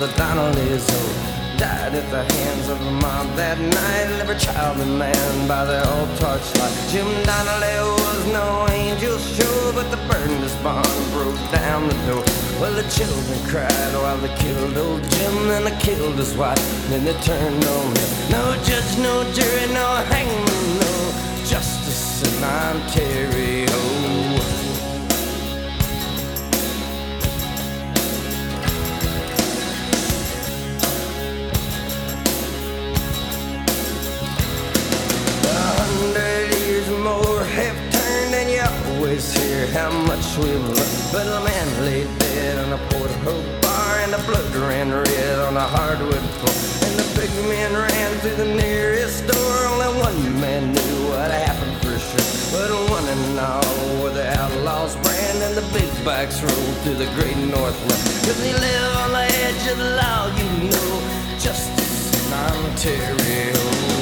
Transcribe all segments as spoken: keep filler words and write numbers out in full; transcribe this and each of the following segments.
brother Donnelly's old. Died at the hands of the mob that night. Every child and man by their old torchlight. Jim Donnelly was no angel sure, but they burned his barn and broke down the door. Well, the children cried while they killed old Jim, then they killed his wife, then they turned on him. No judge, no jury, no hangman, no justice in Ontario. Always hear how much we've learned, but a man lay dead on a Porterhoe bar, and the blood ran red on a hardwood floor, and the big men ran through the nearest door. Only one man knew what happened for sure, but one and all were the outlaws' brand, and the big bikes rolled through the great Northland. Cause they live on the edge of the law, you know, justice in Ontario.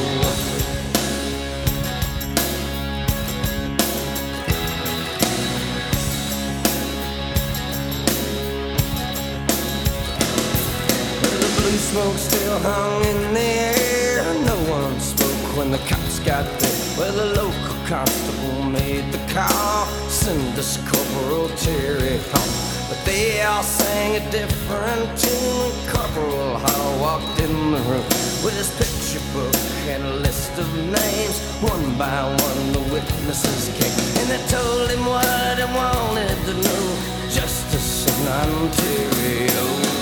Smoke still hung in the air. No one spoke when the cops got there. Well, the local constable made the call, send us Corporal Terry Hall. But they all sang a different tune. Corporal Hall walked in the room with his picture book and a list of names. One by one the witnesses came, and they told him what they wanted to know. Justice in Ontario.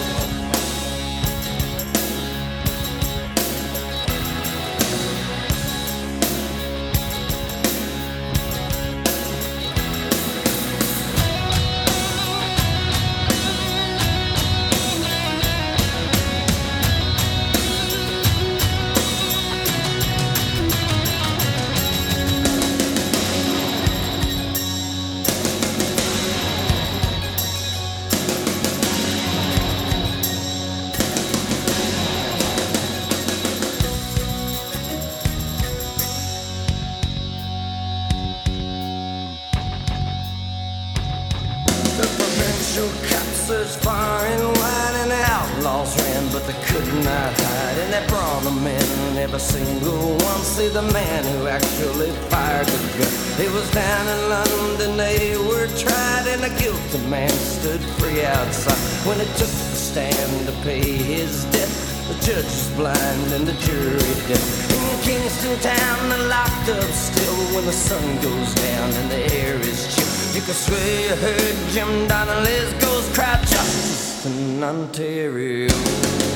Cops searched far and wide, and the outlaws ran, but they could not hide. And they brought them in, every single one. See the man who actually fired the gun. He was down in London, they were tried, and the guilty man stood free outside. When he took the stand to pay his debt, the judge was blind and the jury deaf. In Kingston town, they're locked up still. When the sun goes down and the air is chill, you can swear you heard Jim Donnelly's ghost cry, justice in Ontario.